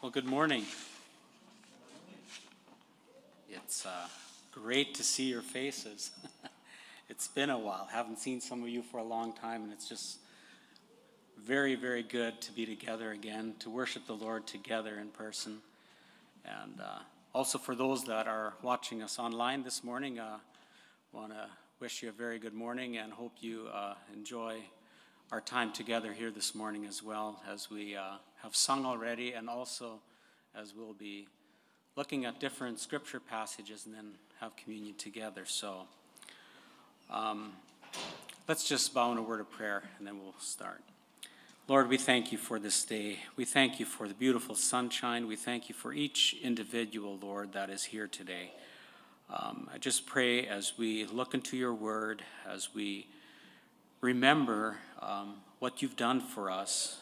Well, good morning. It's great to see your faces. It's been a while. Haven't seen some of you for a long time, and it's just very, very good to be together again, to worship the Lord together in person. And also for those that are watching us online this morning, I want to wish you a very good morning and hope you enjoy our time together here this morning as well, as we have sung already, and also as we'll be looking at different scripture passages and then have communion together. So let's just bow in a word of prayer and then we'll start. Lord, we thank you for this day. We thank you for the beautiful sunshine. We thank you for each individual, Lord, that is here today. I just pray as we look into your word, as we remember what you've done for us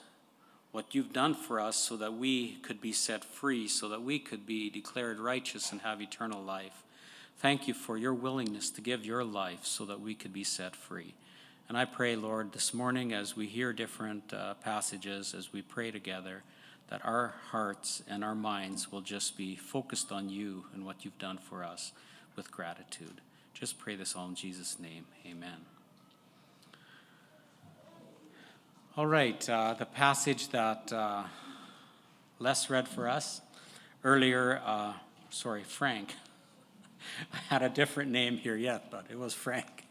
so that we could be set free, so that we could be declared righteous and have eternal life. Thank you for your willingness to give your life so that we could be set free. And I pray, Lord, this morning as we hear different passages, as we pray together, that our hearts and our minds will just be focused on you and what you've done for us with gratitude. Just pray this all in Jesus' name. Amen. All right, the passage that Les read for us earlier, Frank. I had a different name here yet, but it was Frank.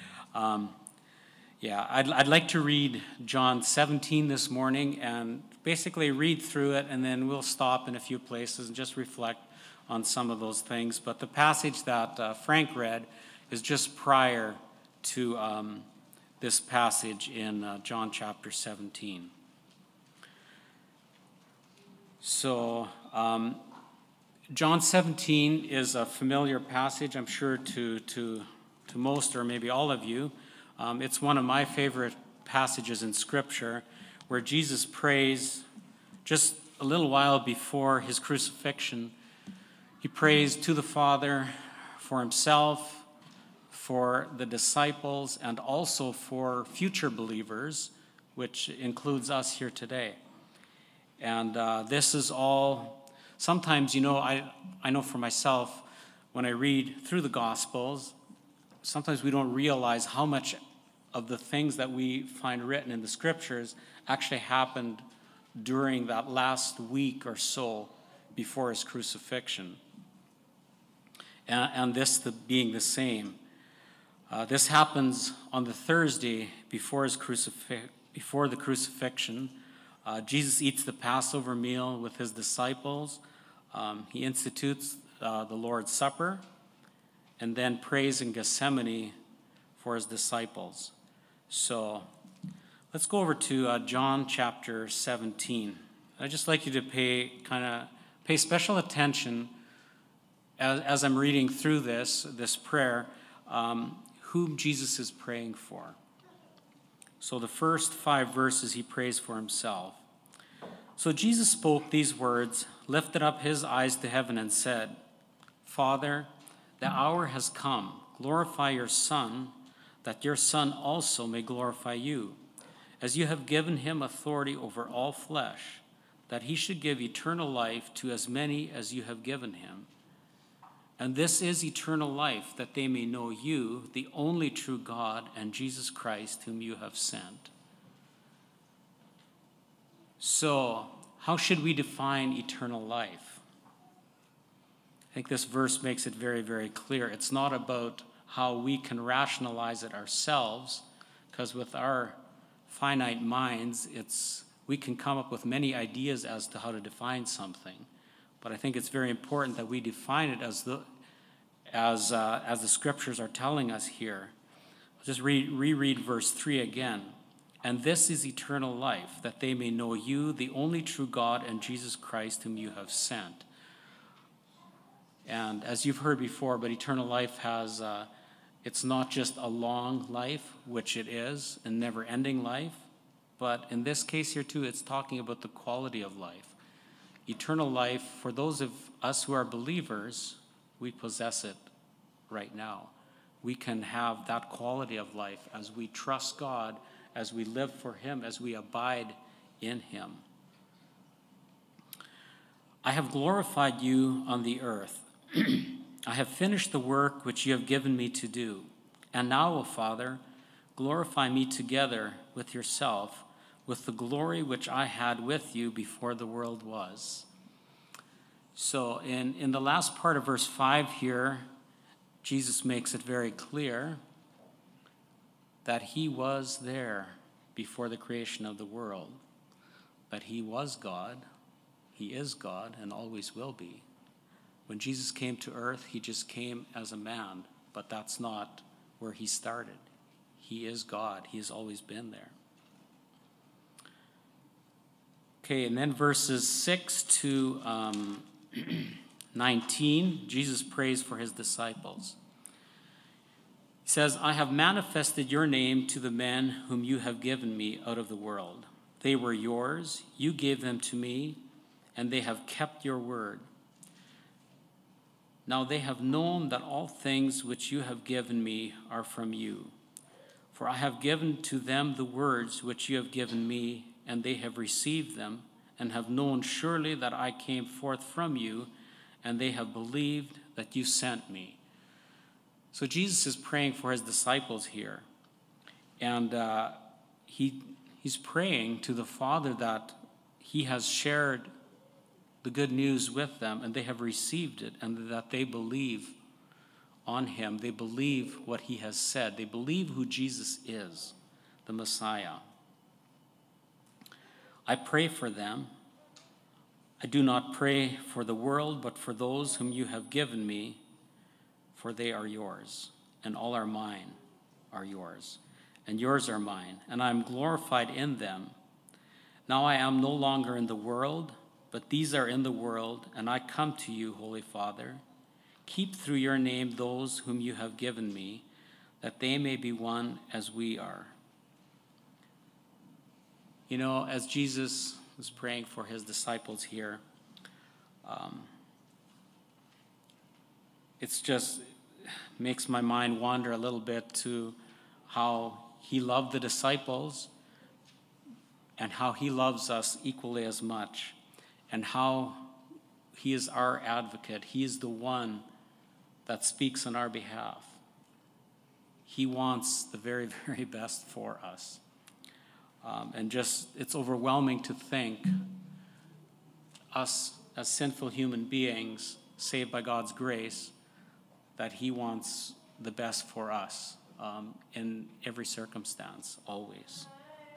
I'd like to read John 17 this morning and basically read through it, and then we'll stop in a few places and just reflect on some of those things. But the passage that Frank read is just prior to this passage in John chapter 17. So John 17 is a familiar passage, I'm sure, to most or maybe all of you. It's one of my favorite passages in Scripture where Jesus prays just a little while before his crucifixion. He prays to the Father for himself, for the disciples, and also for future believers, which includes us here today. And this is all, sometimes, I know for myself, when I read through the Gospels, sometimes we don't realize how much of the things that we find written in the Scriptures actually happened during that last week or so before his crucifixion. And this being the same. This happens on the Thursday before the crucifixion. Jesus eats the Passover meal with his disciples. He institutes the Lord's Supper and then prays in Gethsemane for his disciples. So let's go over to John chapter 17. I'd just like you to pay special attention as I'm reading through this prayer, whom Jesus is praying for. So the first 5 verses he prays for himself. So Jesus spoke these words, lifted up his eyes to heaven and said, Father, the hour has come. Glorify your Son, that your Son also may glorify you, as you have given him authority over all flesh, that he should give eternal life to as many as you have given him. And this is eternal life, that they may know you, the only true God, and Jesus Christ, whom you have sent. So, how should we define eternal life? I think this verse makes it very, very clear. It's not about how we can rationalize it ourselves, because with our finite minds, we can come up with many ideas as to how to define something. But I think it's very important that we define it as the Scriptures are telling us here. I'll just reread verse 3 again. And this is eternal life, that they may know you, the only true God, and Jesus Christ, whom you have sent. And as you've heard before, but eternal life has, it's not just a long life, which it is, a never-ending life, but in this case here too, it's talking about the quality of life. Eternal life, for those of us who are believers, we possess it right now. We can have that quality of life as we trust God, as we live for him, as we abide in him. I have glorified you on the earth. I have finished the work which you have given me to do. And now, O Father, glorify me together with yourself, with the glory which I had with you before the world was. So in the last part of verse 5 here, Jesus makes it very clear that he was there before the creation of the world, that he was God, he is God, and always will be. When Jesus came to earth, he just came as a man, but that's not where he started. He is God. He has always been there. Okay, and then verses 6 to 19, Jesus prays for his disciples. He says, I have manifested your name to the men whom you have given me out of the world. They were yours, you gave them to me, and they have kept your word. Now they have known that all things which you have given me are from you. For I have given to them the words which you have given me, and they have received them, and have known surely that I came forth from you, and they have believed that you sent me. So Jesus is praying for his disciples here. And he's praying to the Father that he has shared the good news with them, and they have received it, and that they believe on him. They believe what he has said. They believe who Jesus is, the Messiah. I pray for them. I do not pray for the world, but for those whom you have given me, for they are yours, and all are mine are yours, and yours are mine, and I am glorified in them. Now I am no longer in the world, but these are in the world, and I come to you, Holy Father. Keep through your name those whom you have given me, that they may be one as we are. You know, as Jesus was praying for his disciples here, it's just makes my mind wander a little bit to how he loved the disciples and how he loves us equally as much, and how he is our advocate. He is the one that speaks on our behalf. He wants the very, very best for us. And just, it's overwhelming to think us as sinful human beings, saved by God's grace, that he wants the best for us in every circumstance, always.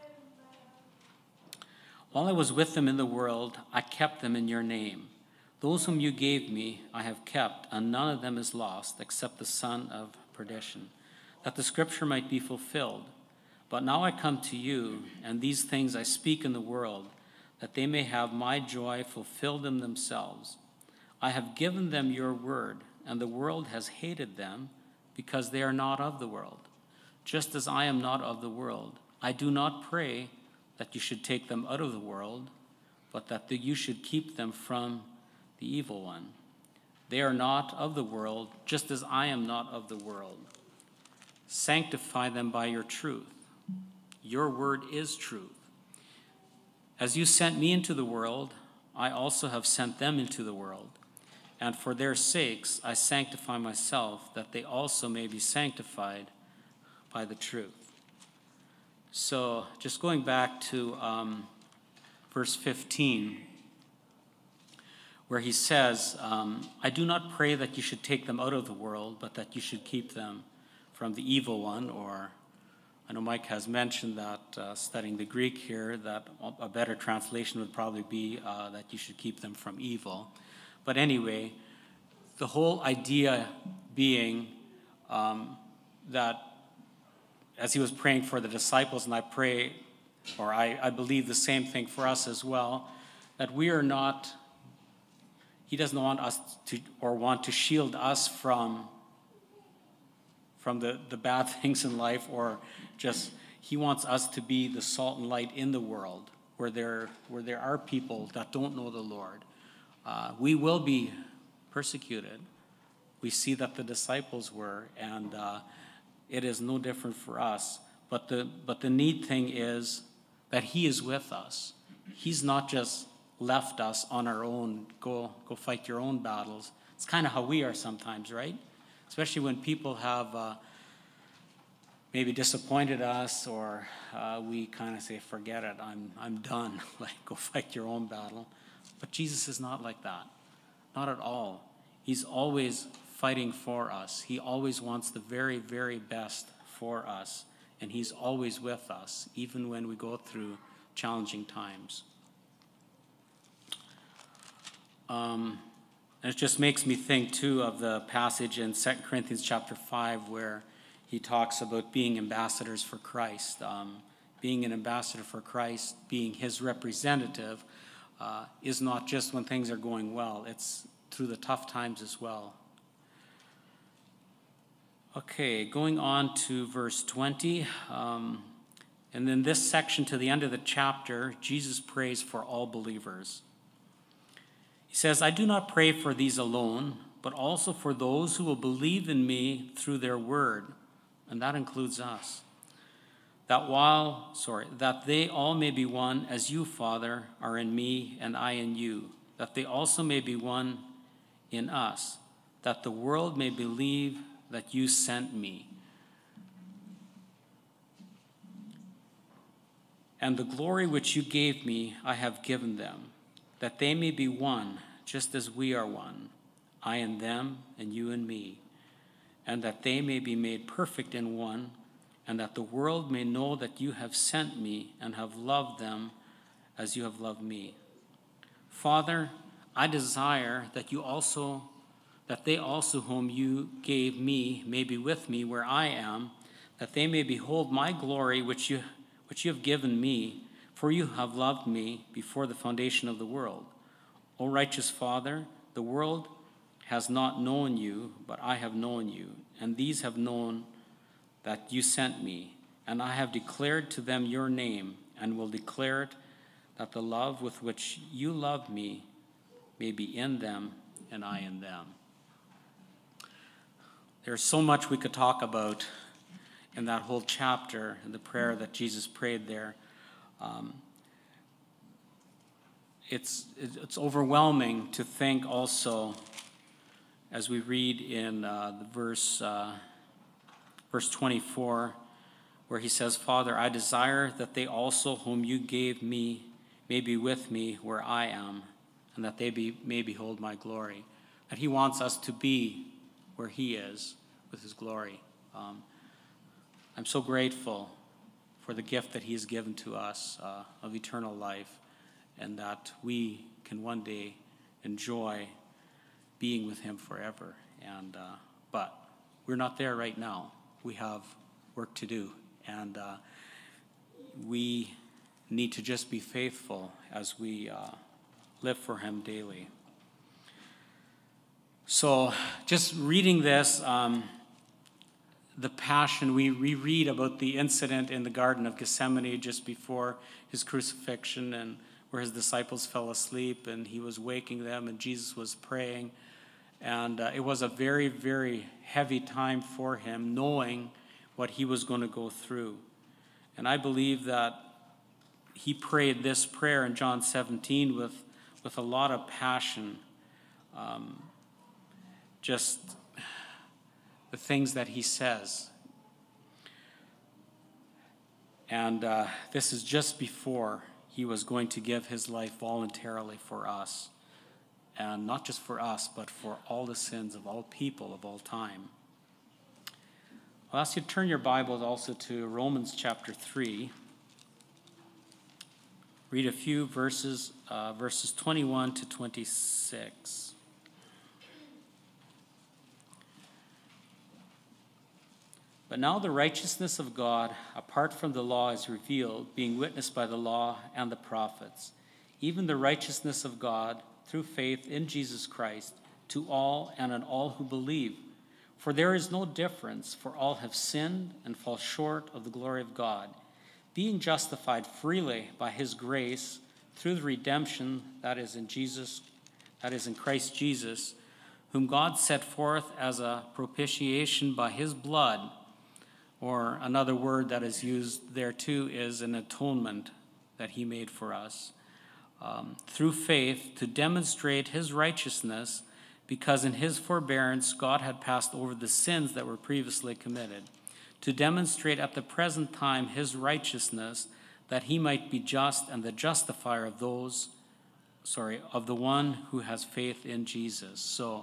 While I was with them in the world, I kept them in your name. Those whom you gave me I have kept, and none of them is lost, except the son of perdition, that the scripture might be fulfilled. But now I come to you, and these things I speak in the world, that they may have my joy fulfilled in themselves. I have given them your word, and the world has hated them, because they are not of the world, just as I am not of the world. I do not pray that you should take them out of the world, but that you should keep them from the evil one. They are not of the world, just as I am not of the world. Sanctify them by your truth. Your word is truth. As you sent me into the world, I also have sent them into the world. And for their sakes I sanctify myself, that they also may be sanctified by the truth. So just going back to verse 15, where he says, I do not pray that you should take them out of the world, but that you should keep them from the evil one. Or I know Mike has mentioned that studying the Greek here, that a better translation would probably be that you should keep them from evil. But anyway, the whole idea being that as he was praying for the disciples, and I pray, or I believe the same thing for us as well, that we are not, he doesn't want us to, or want to shield us from the bad things in life, or just, he wants us to be the salt and light in the world, where there are people that don't know the Lord. We will be persecuted. We see that the disciples were, and it is no different for us. But the neat thing is that he is with us. He's not just left us on our own, go fight your own battles. It's kind of how we are sometimes, right? Especially when people have maybe disappointed us, or we kind of say, forget it, I'm done. Like, go fight your own battle. But Jesus is not like that. Not at all. He's always fighting for us. He always wants the very, very best for us. And he's always with us, even when we go through challenging times. And it just makes me think, too, of the passage in 2 Corinthians chapter 5 where he talks about being ambassadors for Christ. Being an ambassador for Christ, being his representative, is not just when things are going well. It's through the tough times as well. Okay, going on to verse 20. And then this section to the end of the chapter, Jesus prays for all believers. He says, I do not pray for these alone, but also for those who will believe in me through their word. And that includes us. That they all may be one, as you, Father, are in me and I in you. That they also may be one in us. That the world may believe that you sent me. And the glory which you gave me, I have given them, that they may be one, just as we are one, I and them, and you and me, and that they may be made perfect in one, and that the world may know that you have sent me and have loved them as you have loved me. Father, I desire that they also whom you gave me may be with me where I am, that they may behold my glory which you have given me, for you have loved me before the foundation of the world. O righteous Father, the world has not known you, but I have known you, and these have known that you sent me, and I have declared to them your name, and will declare it, that the love with which you loved me may be in them, and I in them. There's so much we could talk about in that whole chapter, and the prayer that Jesus prayed there. It's overwhelming to think also, as we read in the verse 24, where he says, Father, I desire that they also whom you gave me may be with me where I am, and that they may behold my glory. That he wants us to be where he is with his glory. I'm so grateful for the gift that he has given to us of eternal life, and that we can one day enjoy being with him forever. But we're not there right now. We have work to do, and we need to just be faithful as we live for him daily. So just reading this, the passion, we read about the incident in the Garden of Gethsemane just before his crucifixion, and where his disciples fell asleep and he was waking them and Jesus was praying. And it was a very, very heavy time for him, knowing what he was going to go through. And I believe that he prayed this prayer in John 17 with a lot of passion. Just the things that he says. And this is just before he was going to give his life voluntarily for us. And not just for us, but for all the sins of all people of all time. I'll ask you to turn your Bibles also to Romans chapter 3. Read a few verses, verses 21 to 26. But now the righteousness of God, apart from the law, is revealed, being witnessed by the law and the prophets, even the righteousness of God through faith in Jesus Christ, to all and on all who believe. For there is no difference, for all have sinned and fall short of the glory of God, being justified freely by his grace through the redemption that is in Christ Jesus, whom God set forth as a propitiation by his blood. Or another word that is used there too is an atonement that he made for us. through faith to demonstrate his righteousness, because in his forbearance God had passed over the sins that were previously committed, to demonstrate at the present time his righteousness, that he might be just and the justifier of the one who has faith in Jesus. So,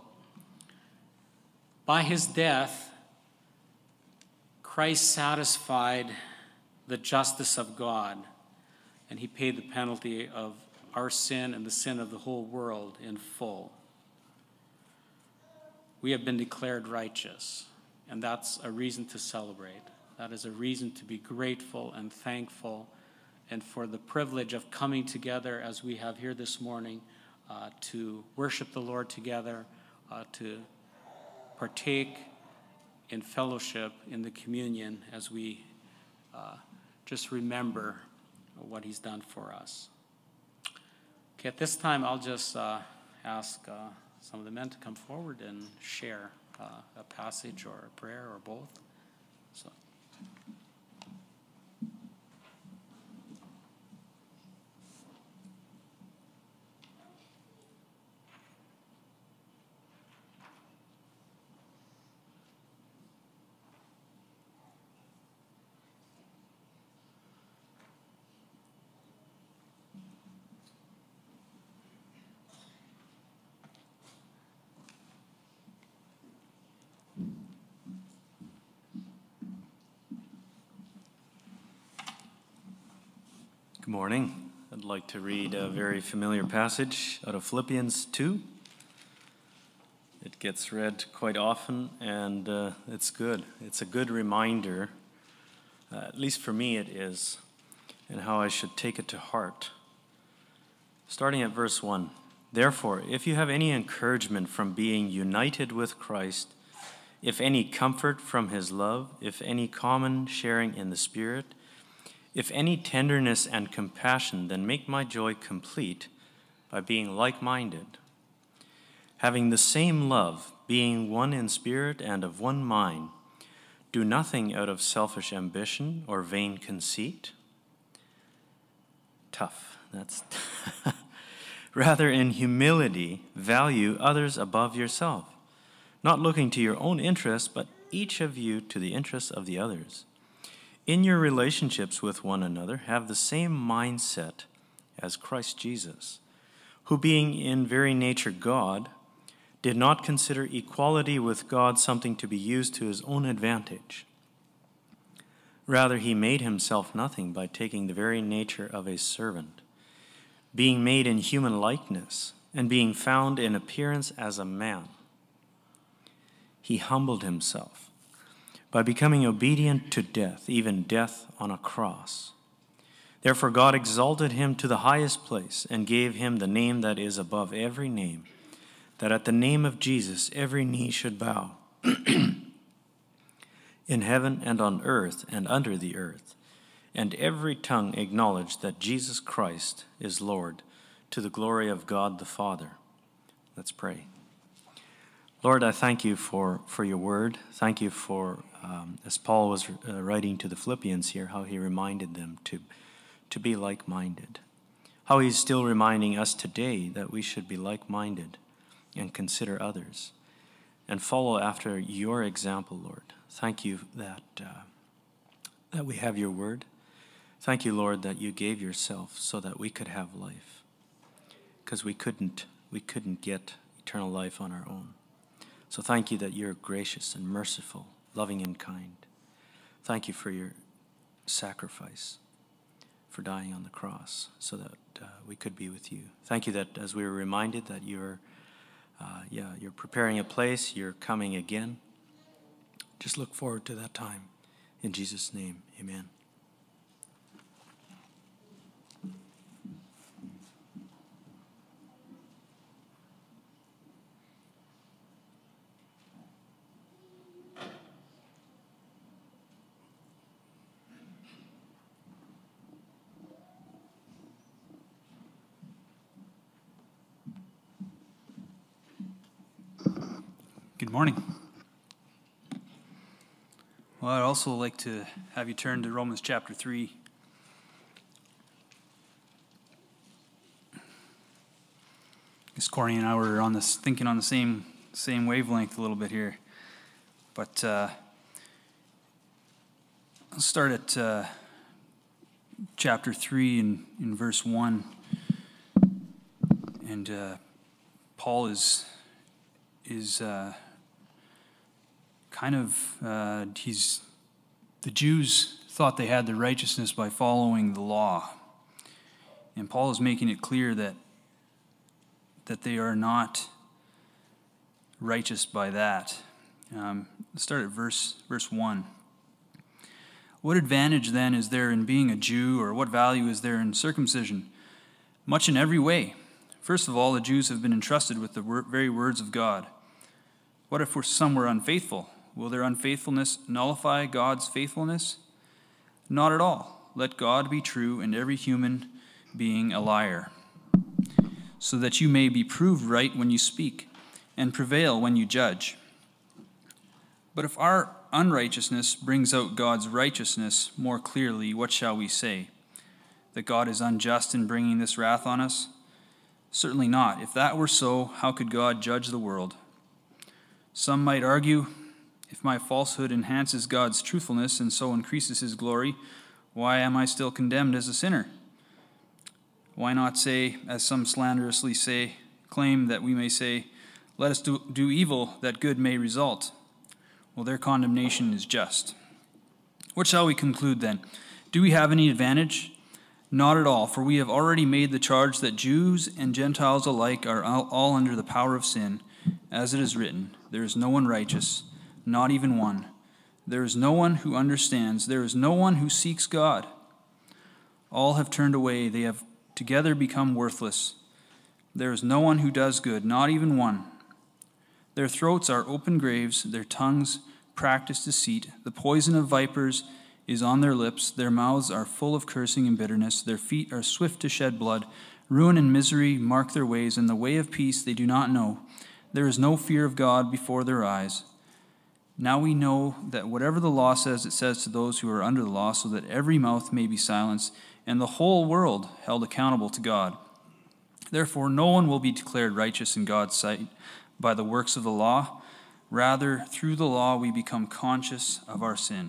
by his death, Christ satisfied the justice of God, and he paid the penalty of our sin and the sin of the whole world in full. We have been declared righteous, and that's a reason to celebrate. That is a reason to be grateful and thankful, and for the privilege of coming together as we have here this morning to worship the Lord together, to partake in fellowship in the communion as we just remember what he's done for us. Okay, at this time I'll just ask some of the men to come forward and share a passage or a prayer or both. So. Good morning. I'd like to read a very familiar passage out of Philippians 2. It gets read quite often, and it's good. It's a good reminder, at least for me it is, and how I should take it to heart. Starting at verse 1. Therefore, if you have any encouragement from being united with Christ, if any comfort from his love, if any common sharing in the Spirit, if any tenderness and compassion, then make my joy complete by being like-minded, having the same love, being one in spirit and of one mind. Do nothing out of selfish ambition or vain conceit. Tough. That's rather, in humility, value others above yourself, not looking to your own interests, but each of you to the interests of the others. In your relationships with one another, have the same mindset as Christ Jesus, who being in very nature God, did not consider equality with God something to be used to his own advantage. Rather, he made himself nothing by taking the very nature of a servant, being made in human likeness, and being found in appearance as a man. He humbled himself by becoming obedient to death, even death on a cross. Therefore God exalted him to the highest place and gave him the name that is above every name, that at the name of Jesus every knee should bow, in heaven and on earth and under the earth, and every tongue acknowledge that Jesus Christ is Lord, to the glory of God the Father. Let's pray. Lord, I thank you for your word. Thank you for, as Paul was writing to the Philippians here, how he reminded them to be like-minded. How he's still reminding us today that we should be like-minded and consider others and follow after your example, Lord. Thank you that we have your word. Thank you, Lord, that you gave yourself so that we could have life, because we couldn't get eternal life on our own. So thank you that you're gracious and merciful, loving and kind. Thank you for your sacrifice, for dying on the cross so that we could be with you. Thank you that as we were reminded that you're preparing a place, you're coming again. Just look forward to that time. In Jesus' name, amen. Good morning. Well, I'd also like to have you turn to Romans chapter 3. guess Corey and I were thinking on the same wavelength a little bit here. But I'll start at chapter 3 in verse 1. And Paul is the Jews thought they had their righteousness by following the law. And Paul is making it clear that they are not righteous by that. Let's start at verse 1. What advantage then is there in being a Jew, or what value is there in circumcision? Much in every way. First of all, the Jews have been entrusted with the very words of God. What if some were unfaithful? Will their unfaithfulness nullify God's faithfulness? Not at all. Let God be true and every human being a liar, so that you may be proved right when you speak and prevail when you judge. But if our unrighteousness brings out God's righteousness more clearly, what shall we say? That God is unjust in bringing this wrath on us? Certainly not. If that were so, how could God judge the world? Some might argue, if my falsehood enhances God's truthfulness and so increases his glory, why am I still condemned as a sinner? Why not say, as some slanderously claim that we may say, let us do evil that good may result? Well, their condemnation is just. What shall we conclude then? Do we have any advantage? Not at all, for we have already made the charge that Jews and Gentiles alike are all under the power of sin. As it is written, there is no one righteous, not even one. There is no one who understands. There is no one who seeks God. All have turned away. They have together become worthless. There is no one who does good, not even one. Their throats are open graves. Their tongues practice deceit. The poison of vipers is on their lips. Their mouths are full of cursing and bitterness. Their feet are swift to shed blood. Ruin and misery mark their ways, and the way of peace they do not know. There is no fear of God before their eyes. Now we know that whatever the law says, it says to those who are under the law, so that every mouth may be silenced, and the whole world held accountable to God. Therefore, no one will be declared righteous in God's sight by the works of the law. Rather, through the law we become conscious of our sin.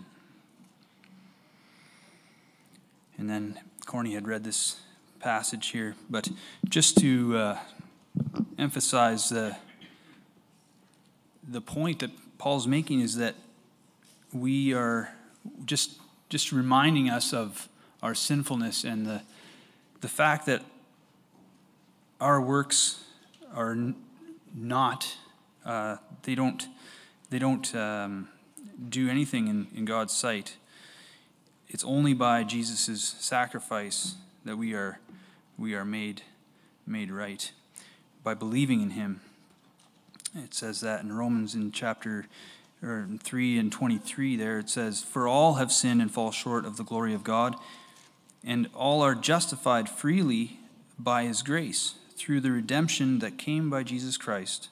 And then Corny had read this passage here, but just to emphasize the point that Paul's making is that we are just reminding us of our sinfulness and the fact that our works are not they don't do anything in God's sight. It's only by Jesus' sacrifice that we are made right, by believing in him. It says that in Romans in chapter 3 and 23 there, it says, for all have sinned and fall short of the glory of God, and all are justified freely by his grace through the redemption that came by Jesus Christ.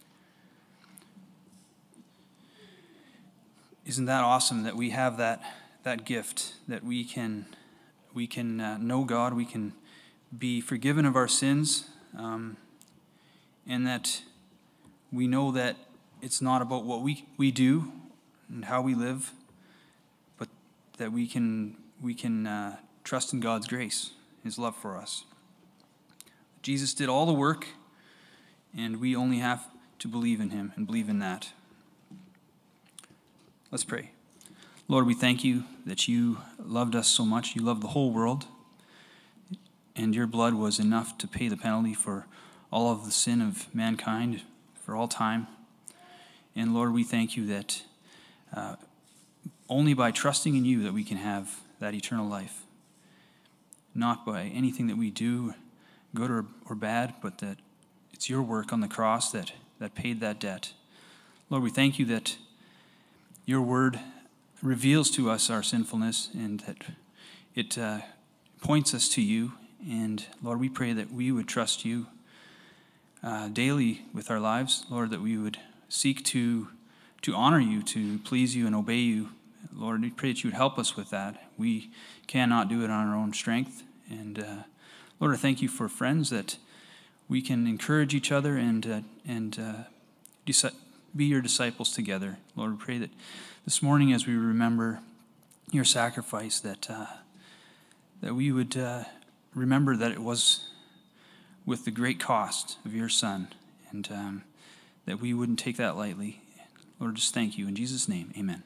Isn't that awesome that we have that gift, that we can know God, we can be forgiven of our sins, and that we know that it's not about what we do and how we live, but that we can trust in God's grace, his love for us. Jesus did all the work, and we only have to believe in him and believe in that. Let's pray. Lord, we thank you that you loved us so much. You loved the whole world, and your blood was enough to pay the penalty for all of the sin of mankind for all time. And Lord, we thank you that only by trusting in you that we can have that eternal life. Not by anything that we do, good or bad, but that it's your work on the cross that paid that debt. Lord, we thank you that your word reveals to us our sinfulness and that it points us to you. And Lord, we pray that we would trust you daily with our lives. Lord, that we would seek to honor you, to please you and obey you. Lord, we pray that you would help us with that. We cannot do it on our own strength. And Lord, I thank you for friends that we can encourage each other and be your disciples together. Lord, we pray that this morning as we remember your sacrifice, that we would remember that it was with the great cost of your Son, and that we wouldn't take that lightly. Lord, just thank you. In Jesus' name, amen.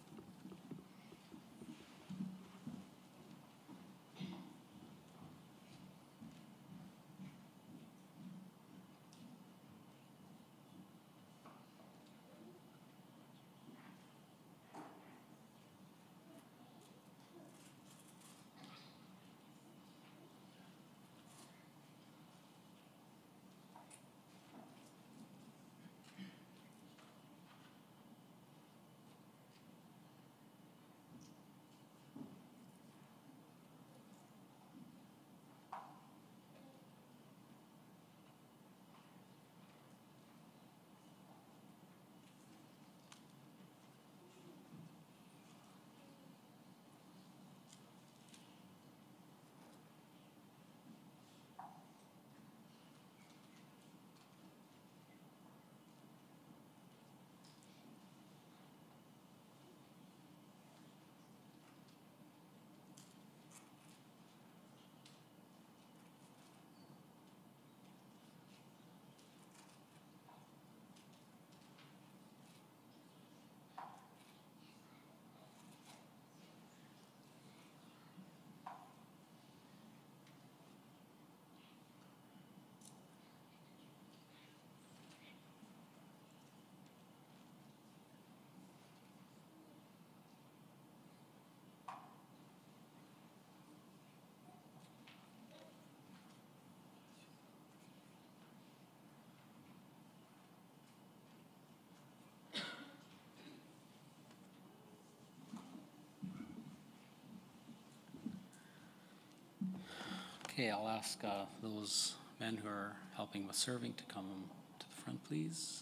Okay, I'll ask those men who are helping with serving to come to the front, please.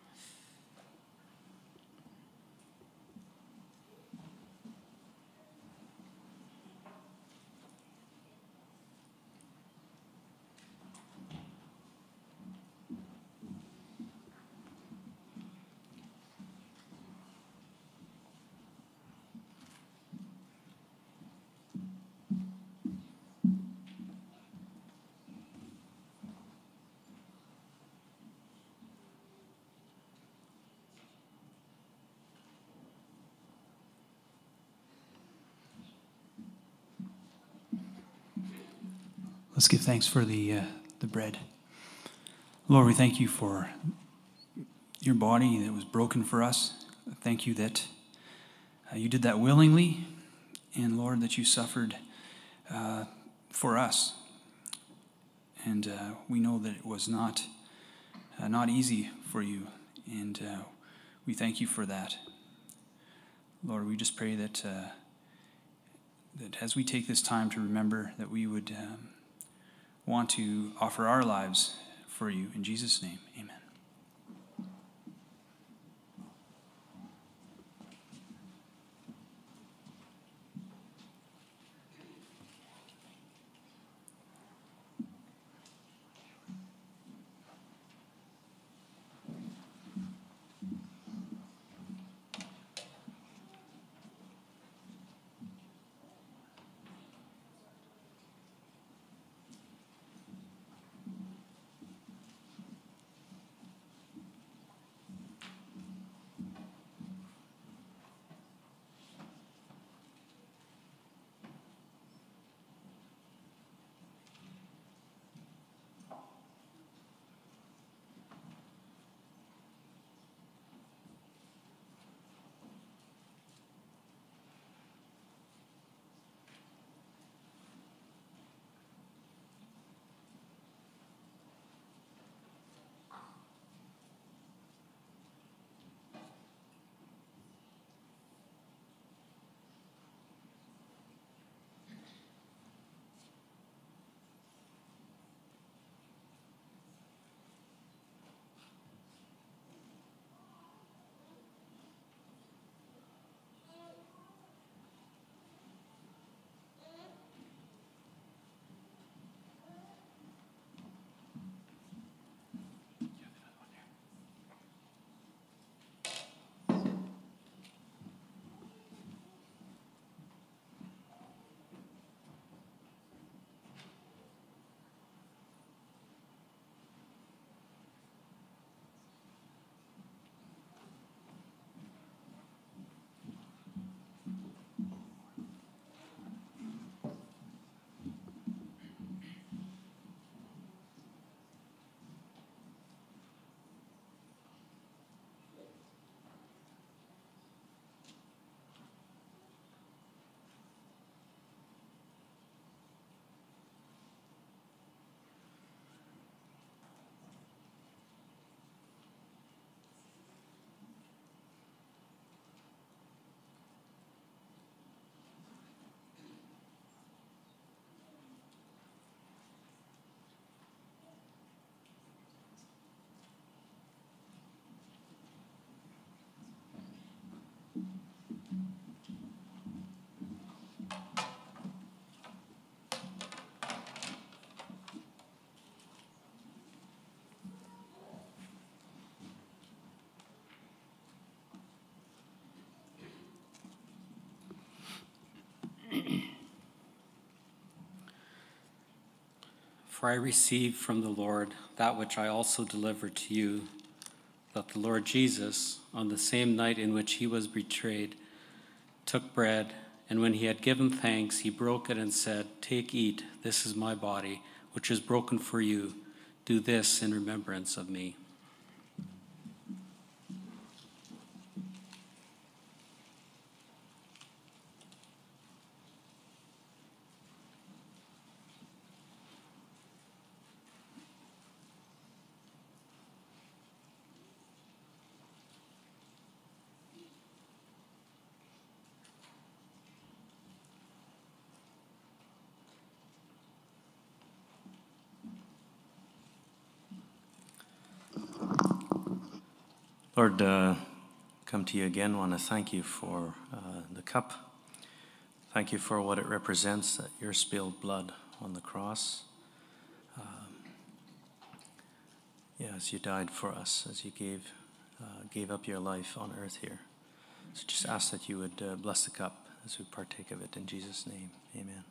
Let's give thanks for the bread. Lord, we thank you for your body that was broken for us. Thank you that you did that willingly, and Lord, that you suffered for us. And we know that it was not easy for you, and we thank you for that. Lord, we just pray that that as we take this time to remember, that we would want to offer our lives for you. In Jesus' name, amen. For I received from the Lord that which I also delivered to you, that the Lord Jesus, on the same night in which he was betrayed, took bread, and when he had given thanks, he broke it and said, "Take, eat, this is my body, which is broken for you. Do this in remembrance of me." Lord, come to you again. Want to thank you for the cup. Thank you for what it represents, that your spilled blood on the cross. As you died for us, as you gave up your life on earth here. So just ask that you would bless the cup as we partake of it in Jesus' name. Amen.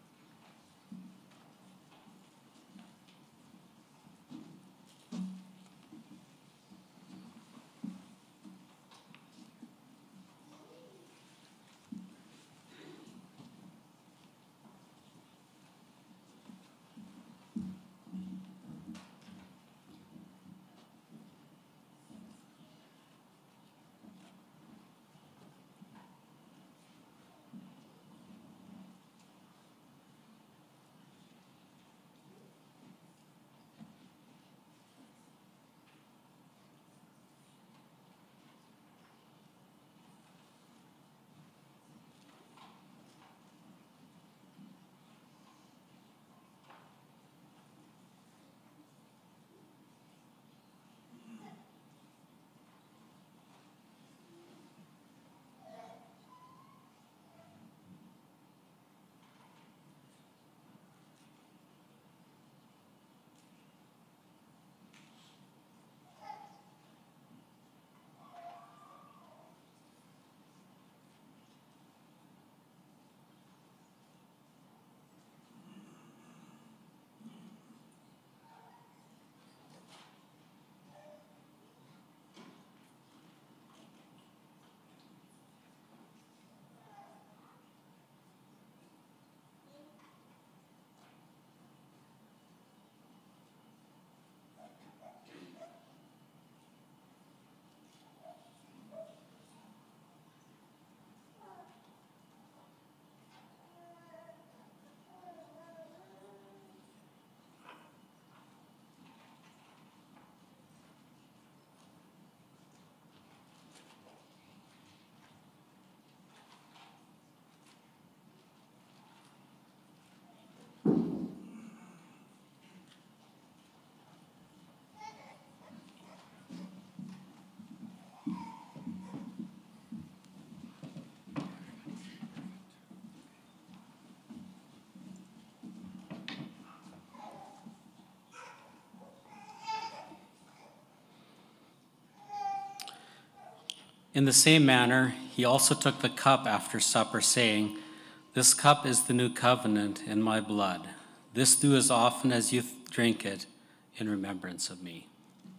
In the same manner, he also took the cup after supper, saying, "This cup is the new covenant in my blood. This do as often as you drink it in remembrance of me."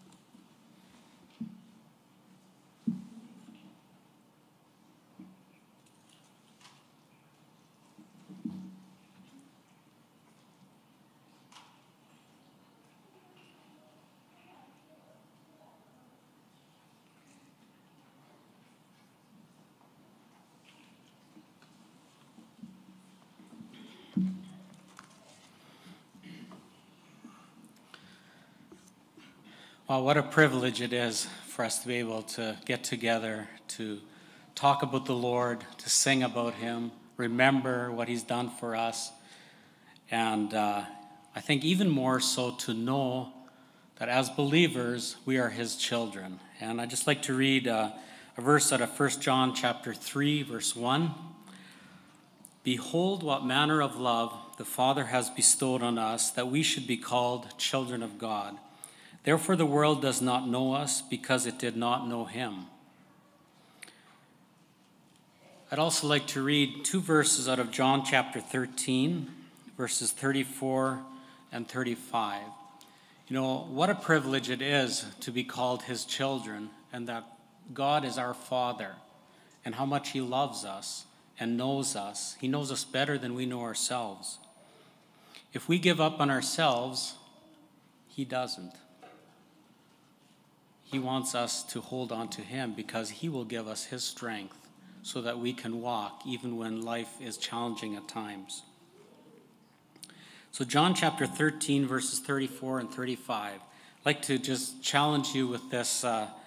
Well, what a privilege it is for us to be able to get together, to talk about the Lord, to sing about him, remember what he's done for us, and I think even more so to know that as believers, we are his children. And I'd just like to read a verse out of 1 John chapter 3, verse 1. "Behold what manner of love the Father has bestowed on us, that we should be called children of God. Therefore the world does not know us, because it did not know him." I'd also like to read two verses out of John chapter 13, verses 34 and 35. You know, what a privilege it is to be called his children, and that God is our Father, and how much he loves us and knows us. He knows us better than we know ourselves. If we give up on ourselves, he doesn't. He wants us to hold on to him because he will give us his strength so that we can walk even when life is challenging at times. So John chapter 13, verses 34 and 35. I'd like to just challenge you with this,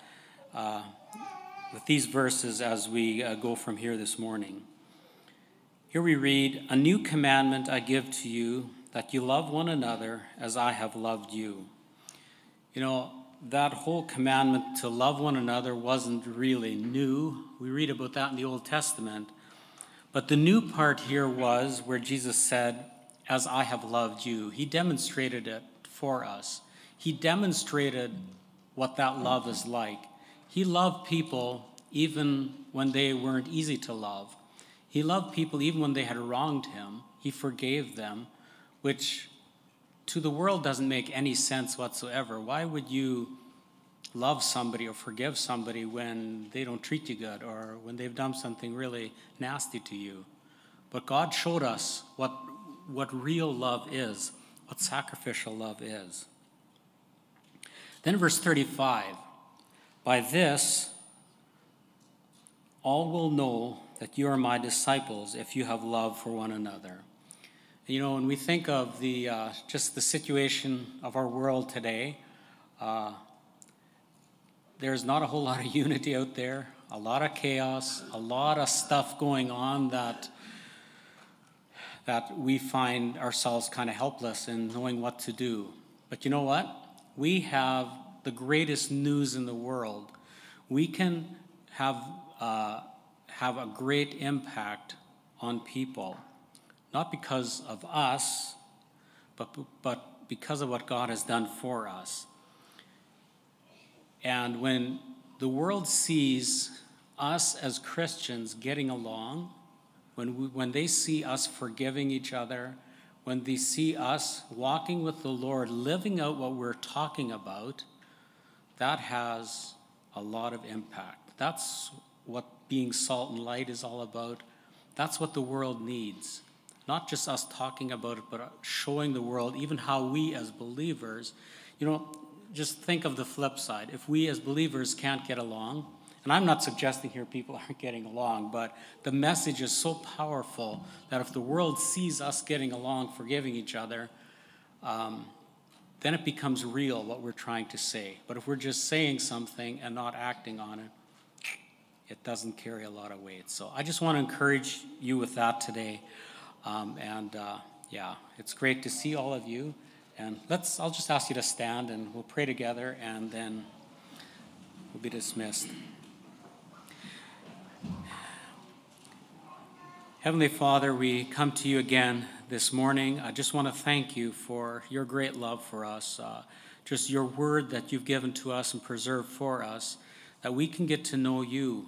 with these verses as we go from here this morning. Here we read, "A new commandment I give to you, that you love one another as I have loved you." You know, that whole commandment to love one another wasn't really new. We read about that in the Old Testament. But the new part here was where Jesus said, "As I have loved you." He demonstrated it for us. He demonstrated what that love is like. He loved people even when they weren't easy to love. He loved people even when they had wronged him. He forgave them, which to the world doesn't make any sense whatsoever. Why would you love somebody or forgive somebody when they don't treat you good or when they've done something really nasty to you? But God showed us what real love is, what sacrificial love is. Then verse 35, "By this all will know that you are my disciples if you have love for one another." You know, when we think of just the situation of our world today, there's not a whole lot of unity out there, a lot of chaos, a lot of stuff going on that we find ourselves kind of helpless in knowing what to do. But you know what? We have the greatest news in the world. We can have a great impact on people, not because of us, but because of what God has done for us. And when the world sees us as Christians getting along, when they see us forgiving each other, when they see us walking with the Lord, living out what we're talking about, that has a lot of impact. That's what being salt and light is all about. That's what the world needs. Not just us talking about it, but showing the world even how we as believers, you know, just think of the flip side. If we as believers can't get along, and I'm not suggesting here people aren't getting along, but the message is so powerful that if the world sees us getting along, forgiving each other, then it becomes real what we're trying to say. But if we're just saying something and not acting on it, it doesn't carry a lot of weight. So I just want to encourage you with that today. It's great to see all of you. And I'll just ask you to stand and we'll pray together and then we'll be dismissed. Heavenly Father, we come to you again this morning. I just want to thank you for your great love for us, just your word that you've given to us and preserved for us, that we can get to know you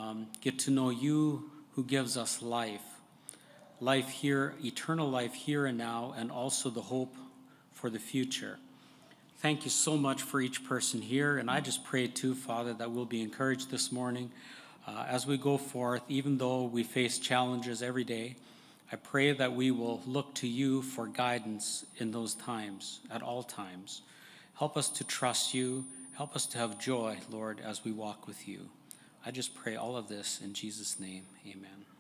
who gives us life here, eternal life here and now, and also the hope for the future. Thank you so much for each person here, and I just pray too, Father, that we'll be encouraged this morning as we go forth, even though we face challenges every day. I pray that we will look to you for guidance in those times, at all times. Help us to trust you. Help us to have joy, Lord, as we walk with you. I just pray all of this in Jesus' name. Amen.